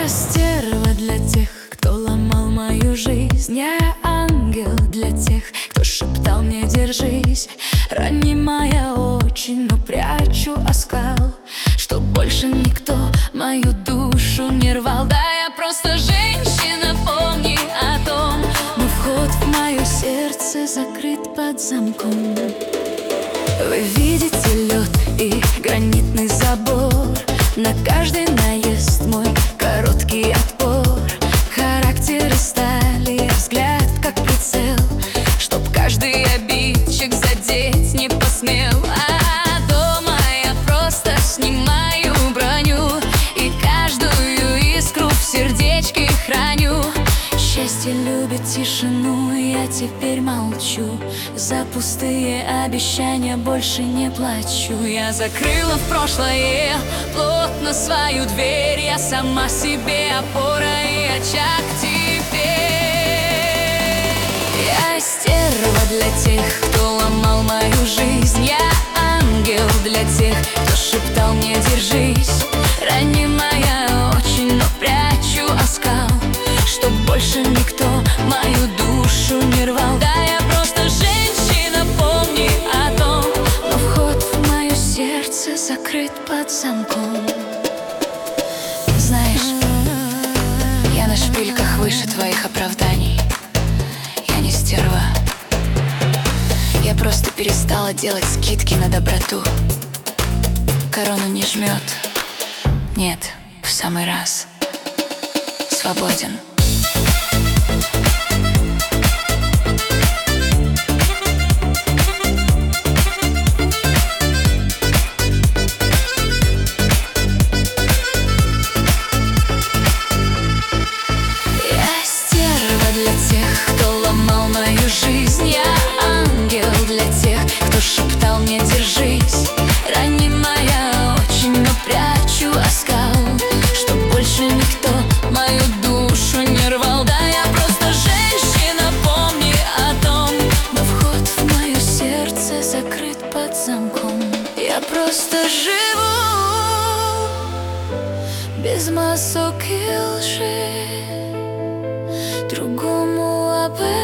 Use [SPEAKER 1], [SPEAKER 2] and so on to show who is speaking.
[SPEAKER 1] Я стерва для тех, кто ломал мою жизнь. Я ангел для тех, кто шептал мне держись. Ранимая очень, но прячу оскал, чтоб больше никто мою душу не рвал. Да, я просто женщина, помни о том, но вход в мое сердце закрыт под замком. Вы видите лед и гранитный забор, на каждый наезд мой короткий отпор. Характеры стали, взгляд как прицел, чтоб каждый обидчик задеть не посмел. А дома я просто снимаю броню и каждую искру в сердечке храню. Счастье любит тишину, я теперь молчу. За пустые обещания больше не плачу. Я закрыла в прошлое плотно свою дверь. Я сама себе опора и очаг теперь. Я стерва для тех, кто ломал мою жизнь. Я ангел для тех, кто шептал мне держись. Ранимая очень, но прячу оскал, чтоб больше никто мою душу не рвал. Да, я просто женщина, помни о том, но вход в мое сердце закрыт под замком. Знаешь, я на шпильках выше твоих оправданий. Я не стерва, я просто перестала делать скидки на доброту. Корону не жмет, нет, в самый раз. Свободен. Шептал мне держись, ранимая очень, но прячу оскал, чтоб больше никто мою душу не рвал. Да, я просто женщина, помни о том, но вход в мое сердце закрыт под замком. Я просто живу без масок и лжи, другому об этом